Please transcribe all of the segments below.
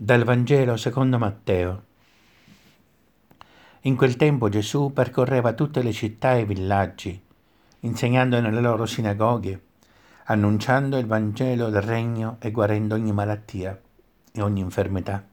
Dal Vangelo secondo Matteo. In quel tempo Gesù percorreva tutte le città e i villaggi, insegnando nelle loro sinagoghe, annunciando il Vangelo del Regno e guarendo ogni malattia e ogni infermità.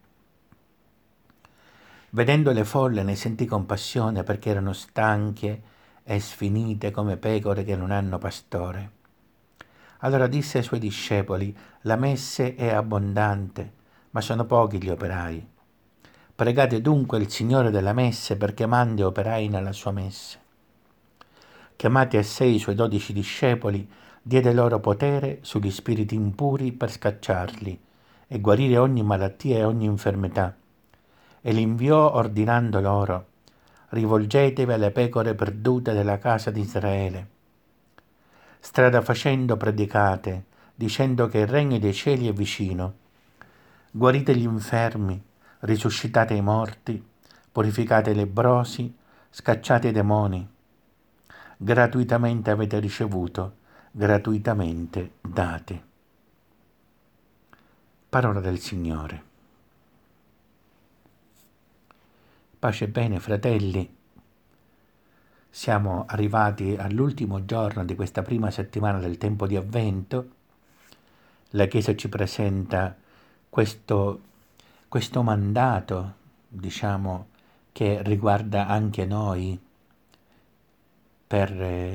Vedendo le folle ne sentì compassione perché erano stanche e sfinite come pecore che non hanno pastore. Allora disse ai suoi discepoli: la messe è abbondante, ma sono pochi gli operai. Pregate dunque il Signore della messe perché mandi operai nella sua messe. Chiamati a sé i suoi 12 discepoli, diede loro potere sugli spiriti impuri per scacciarli e guarire ogni malattia e ogni infermità. E li inviò ordinando loro: rivolgetevi alle pecore perdute della casa di Israele. Strada facendo predicate, dicendo che il regno dei cieli è vicino. Guarite gli infermi, risuscitate i morti, purificate i lebbrosi, scacciate i demoni. Gratuitamente avete ricevuto, gratuitamente date. Parola del Signore. Pace e bene, fratelli. Siamo arrivati all'ultimo giorno di questa prima settimana del tempo di Avvento. La Chiesa ci presenta questo mandato, diciamo, che riguarda anche noi per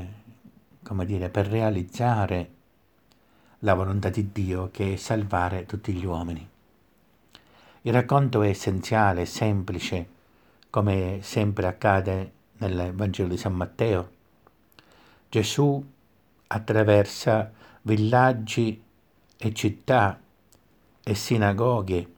realizzare la volontà di Dio, che è salvare tutti gli uomini. Il racconto è essenziale, semplice, come sempre accade nel Vangelo di San Matteo. Gesù attraversa villaggi e città e sinagoghe,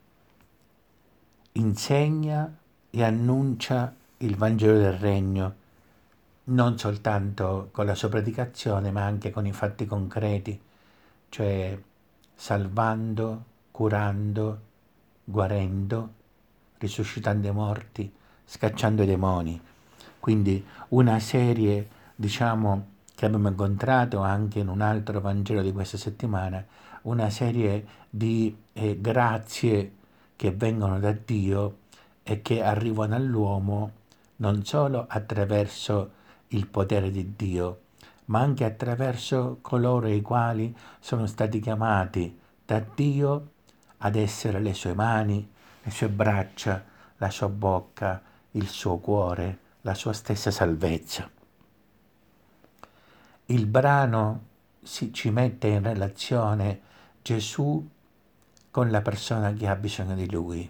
insegna e annuncia il Vangelo del Regno, non soltanto con la sua predicazione, ma anche con i fatti concreti, cioè salvando, curando, guarendo, risuscitando i morti, scacciando i demoni. Quindi una serie, diciamo, che abbiamo incontrato anche in un altro Vangelo di questa settimana, una serie di grazie che vengono da Dio e che arrivano all'uomo non solo attraverso il potere di Dio, ma anche attraverso coloro i quali sono stati chiamati da Dio ad essere le sue mani, le sue braccia, la sua bocca, il suo cuore, la sua stessa salvezza. Il brano ci mette in relazione Gesù con la persona che ha bisogno di Lui,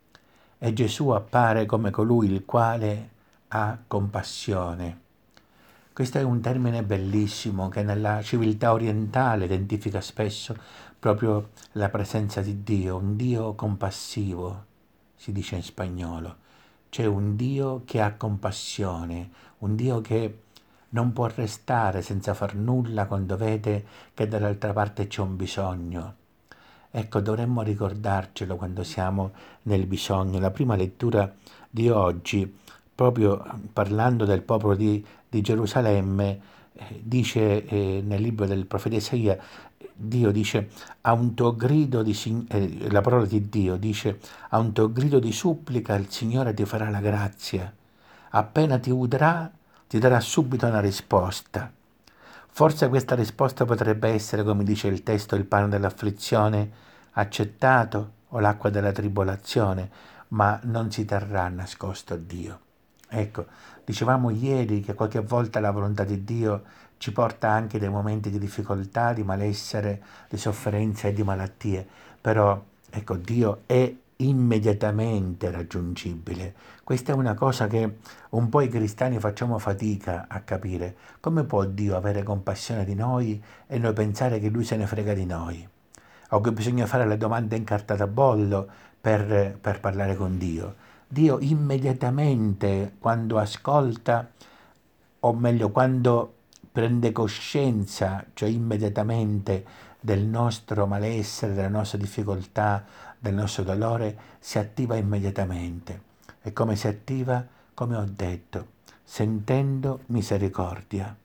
e Gesù appare come colui il quale ha compassione. Questo è un termine bellissimo che nella civiltà orientale identifica spesso proprio la presenza di Dio, un Dio compassivo, si dice in spagnolo. C'è un Dio che ha compassione, un Dio che non può restare senza far nulla quando vede che dall'altra parte c'è un bisogno. Ecco, dovremmo ricordarcelo quando siamo nel bisogno. La prima lettura di oggi, proprio parlando del popolo di Gerusalemme, dice nel libro del profeta Isaia, Dio dice: a un tuo grido la parola di Dio dice: a un tuo grido di supplica il Signore ti farà la grazia. Appena ti udrà, ti darà subito una risposta. Forse questa risposta potrebbe essere, come dice il testo, il pane dell'afflizione accettato o l'acqua della tribolazione, ma non si terrà nascosto a Dio. Ecco, dicevamo ieri che qualche volta la volontà di Dio ci porta anche dei momenti di difficoltà, di malessere, di sofferenza e di malattie, però ecco, Dio è immediatamente raggiungibile. Questa è una cosa che un po' i cristiani facciamo fatica a capire. Come può Dio avere compassione di noi e noi pensare che Lui se ne frega di noi? O che bisogna fare le domande in carta da bollo per parlare con Dio? Dio immediatamente, quando ascolta, o meglio quando prende coscienza, cioè immediatamente, del nostro malessere, della nostra difficoltà, del nostro dolore, si attiva immediatamente. E come si attiva? Come ho detto, sentendo misericordia.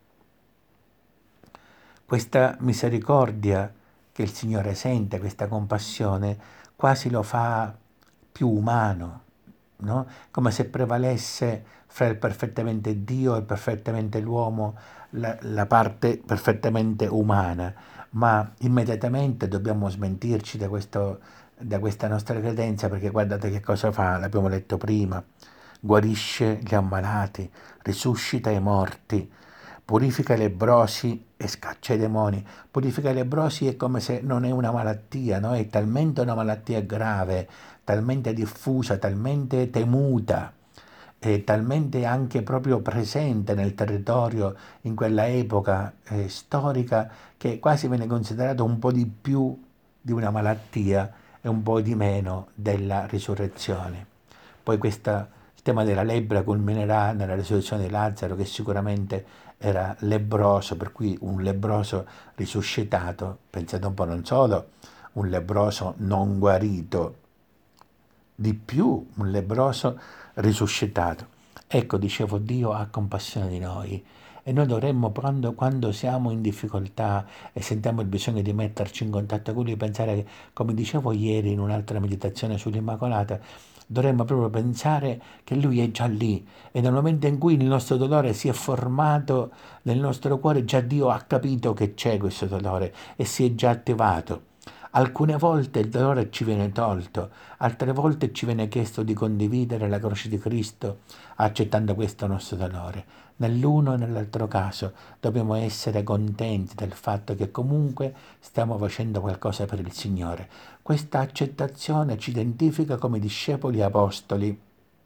Questa misericordia che il Signore sente, questa compassione, quasi lo fa più umano, no? Come se prevalesse fra il perfettamente Dio e il perfettamente l'uomo la parte perfettamente umana, ma immediatamente dobbiamo smentirci da questa nostra credenza, perché guardate che cosa fa, l'abbiamo letto prima: guarisce gli ammalati, risuscita i morti, purifica i lebbrosi e scaccia i demoni. Purifica i lebbrosi è come se non è una malattia, no? È talmente una malattia grave, talmente diffusa, talmente temuta, e talmente anche proprio presente nel territorio in quella epoca storica, che quasi viene considerato un po' di più di una malattia e un po' di meno della risurrezione. Poi il tema della lebbra culminerà nella risurrezione di Lazzaro, che sicuramente era lebbroso, per cui un lebbroso risuscitato, pensate un po', non solo un lebbroso non guarito, di più un lebbroso risuscitato. Ecco, dicevo, Dio ha compassione di noi, e noi dovremmo, quando siamo in difficoltà e sentiamo il bisogno di metterci in contatto con Lui, pensare che, come dicevo ieri in un'altra meditazione sull'Immacolata, dovremmo proprio pensare che Lui è già lì, e nel momento in cui il nostro dolore si è formato nel nostro cuore, già Dio ha capito che c'è questo dolore e si è già attivato. Alcune volte il dolore ci viene tolto, altre volte ci viene chiesto di condividere la croce di Cristo accettando questo nostro dolore. Nell'uno e nell'altro caso dobbiamo essere contenti del fatto che comunque stiamo facendo qualcosa per il Signore. Questa accettazione ci identifica come discepoli apostoli,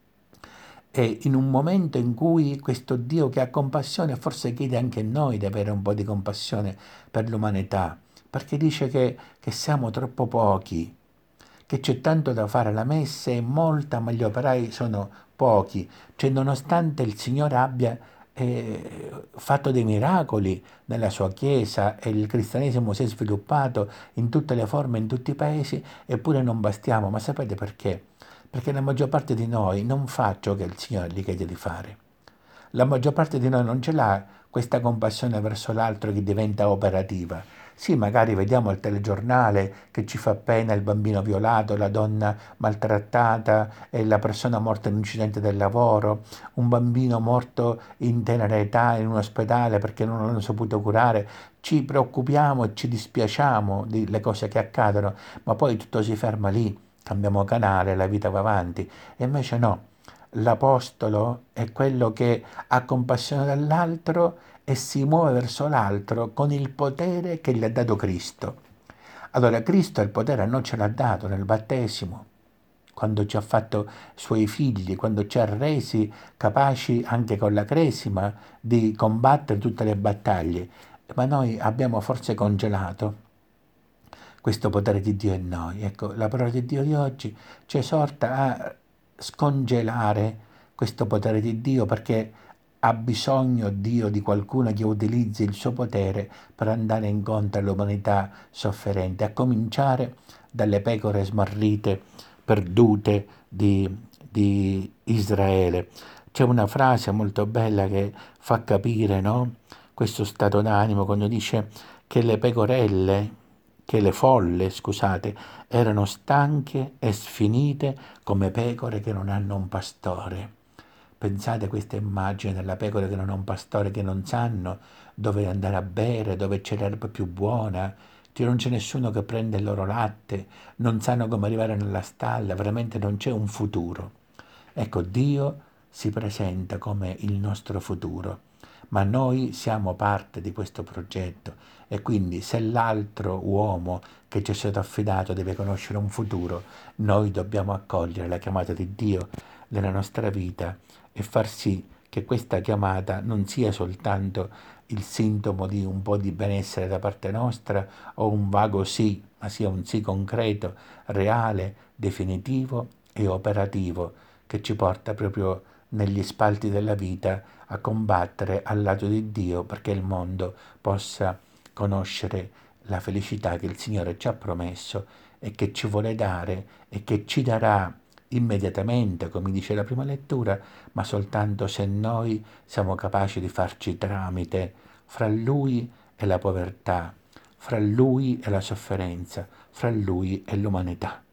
e in un momento in cui questo Dio che ha compassione forse chiede anche a noi di avere un po' di compassione per l'umanità, perché dice che siamo troppo pochi, che c'è tanto da fare, la messa è molta ma gli operai sono pochi. Cioè, nonostante il Signore abbia fatto dei miracoli nella sua Chiesa e il cristianesimo si è sviluppato in tutte le forme, in tutti i paesi, eppure non bastiamo. Ma sapete perché? Perché la maggior parte di noi non fa ciò che il Signore gli chiede di fare. La maggior parte di noi non ce l'ha questa compassione verso l'altro che diventa operativa. Sì, magari vediamo il telegiornale che ci fa pena il bambino violato, la donna maltrattata e la persona morta in un incidente del lavoro, un bambino morto in tenera età in un ospedale perché non l'hanno saputo curare. Ci preoccupiamo e ci dispiacciamo delle cose che accadono, ma poi tutto si ferma lì, cambiamo canale, la vita va avanti. E invece no. L'apostolo è quello che ha compassione dell'altro e si muove verso l'altro con il potere che gli ha dato Cristo. Allora, Cristo il potere a noi ce l'ha dato nel battesimo, quando ci ha fatto suoi figli, quando ci ha resi capaci anche con la cresima di combattere tutte le battaglie. Ma noi abbiamo forse congelato questo potere di Dio in noi. Ecco, la parola di Dio di oggi ci esorta a scongelare questo potere di Dio, perché ha bisogno Dio di qualcuno che utilizzi il suo potere per andare incontro all'umanità sofferente, a cominciare dalle pecore smarrite, perdute di Israele. C'è una frase molto bella che fa capire, no? Questo stato d'animo, quando dice che le folle, scusate, erano stanche e sfinite come pecore che non hanno un pastore. Pensate a questa immagine della pecora che non ha un pastore, che non sanno dove andare a bere, dove c'è l'erba più buona, che non c'è nessuno che prende il loro latte, non sanno come arrivare nella stalla, veramente non c'è un futuro. Ecco, Dio si presenta come il nostro futuro, ma noi siamo parte di questo progetto, e quindi se l'altro uomo che ci è stato affidato deve conoscere un futuro, noi dobbiamo accogliere la chiamata di Dio nella nostra vita e far sì che questa chiamata non sia soltanto il sintomo di un po' di benessere da parte nostra o un vago sì, ma sia un sì concreto, reale, definitivo e operativo, che ci porta proprio negli spalti della vita a combattere al lato di Dio, perché il mondo possa conoscere la felicità che il Signore ci ha promesso e che ci vuole dare e che ci darà immediatamente, come dice la prima lettura, ma soltanto se noi siamo capaci di farci tramite fra Lui e la povertà, fra Lui e la sofferenza, fra Lui e l'umanità.